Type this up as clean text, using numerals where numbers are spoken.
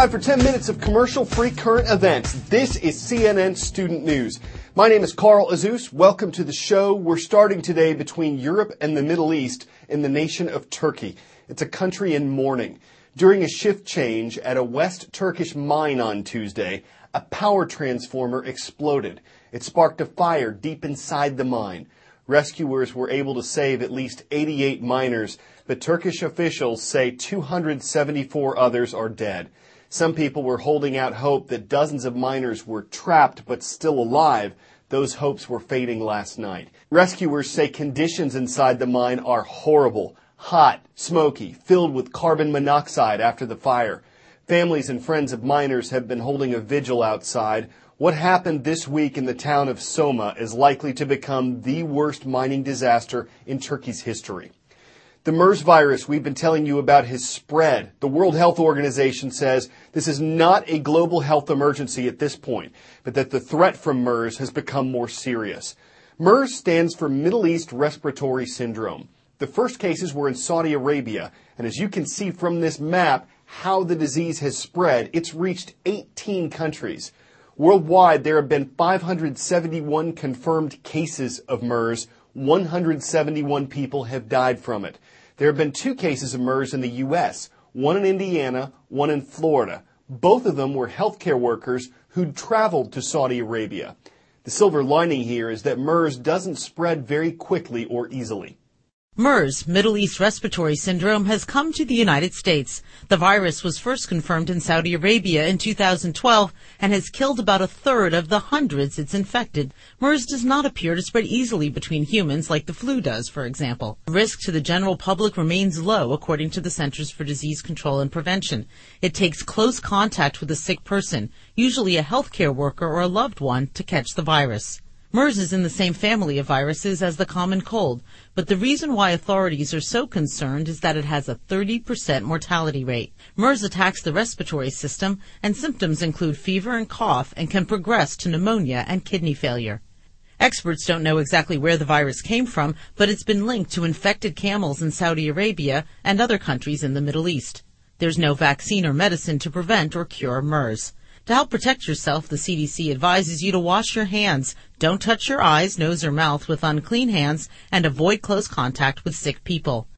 time for 10 minutes of commercial-free current events. This is CNN Student News. My name is Carl Azus. Welcome to the show. We're starting today between Europe and the Middle East in the nation of Turkey. It's a country in mourning. During a shift change at a West Turkish mine on Tuesday, a power transformer exploded. It sparked a fire deep inside the mine. Rescuers were able to save at least 88 miners, but Turkish officials say 274 others are dead. Some people were holding out hope that dozens of miners were trapped but still alive. Those hopes were fading last night. Rescuers say conditions inside the mine are horrible, hot, smoky, filled with carbon monoxide after the fire. Families and friends of miners have been holding a vigil outside. What happened this week in the town of Soma is likely to become the worst mining disaster in Turkey's history. The MERS virus we've been telling you about has spread. The World Health Organization says this is not a global health emergency at this point, but that the threat from MERS has become more serious. MERS stands for Middle East Respiratory Syndrome. The first cases were in Saudi Arabia, and as you can see from this map how the disease has spread, it's reached 18 countries. Worldwide, there have been 571 confirmed cases of MERS. 171 people have died from it. There have been 2 cases of MERS in the U.S., one in Indiana, one in Florida. Both of them were healthcare workers who'd traveled to Saudi Arabia. The silver lining here is that MERS doesn't spread very quickly or easily. MERS, Middle East Respiratory Syndrome, has come to the United States. The virus was first confirmed in Saudi Arabia in 2012 and has killed about a third of the hundreds it's infected. MERS does not appear to spread easily between humans like the flu does, for example. The risk to the general public remains low, according to the Centers for Disease Control and Prevention. It takes close contact with a sick person, usually a healthcare worker or a loved one, to catch the virus. MERS is in the same family of viruses as the common cold, but the reason why authorities are so concerned is that it has a 30% mortality rate. MERS attacks the respiratory system, and symptoms include fever and cough and can progress to pneumonia and kidney failure. Experts don't know exactly where the virus came from, but it's been linked to infected camels in Saudi Arabia and other countries in the Middle East. There's no vaccine or medicine to prevent or cure MERS. To help protect yourself, the CDC advises you to wash your hands, don't touch your eyes, nose, or mouth with unclean hands, and avoid close contact with sick people.